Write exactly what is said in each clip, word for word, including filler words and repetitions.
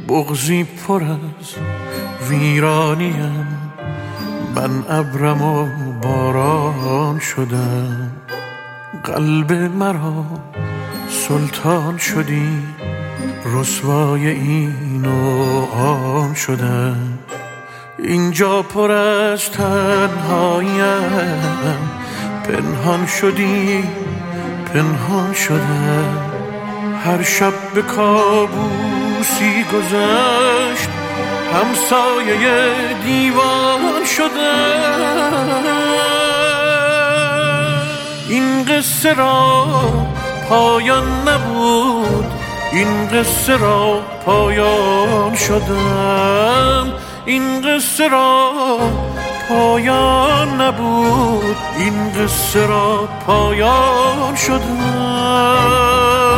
بغضی پر از ویرانیم، من ابرم و باران شدم. قلب مرا سلطان شدی، رسوای این و آن شدم. اینجا پر از تنهاییم، پنهان شدی پنهان شدم. هر شب به کابوسی گذشت، همسایه دیوان شدم. این قصه را پایان نبود، این قصه را پایان شدم. این قصه را پایان نبود، این قصه را پایان شدم.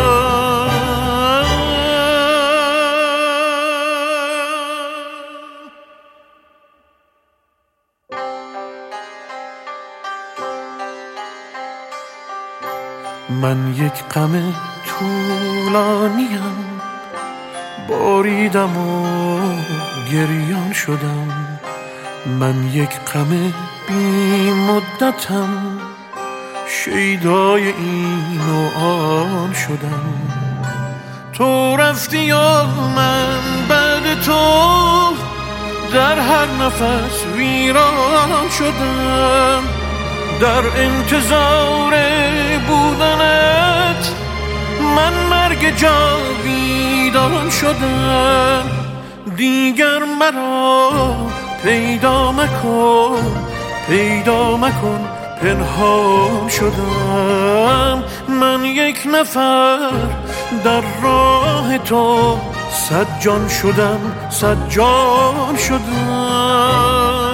من یک غم طولانیم، باریدم و گریان شدم. من یک غم بی مدتم، شیدای این و آن شدم. تو رفتی و من بعد تو در هر نفس ویران شدم. در انتظار بودنت من مرگ جاویدان شدم. دیگر مرا پیدا مکن، پیدا مکن، پنهان شدم. من یک نفر در راه تو، صد جان شدم، صد جان شدم.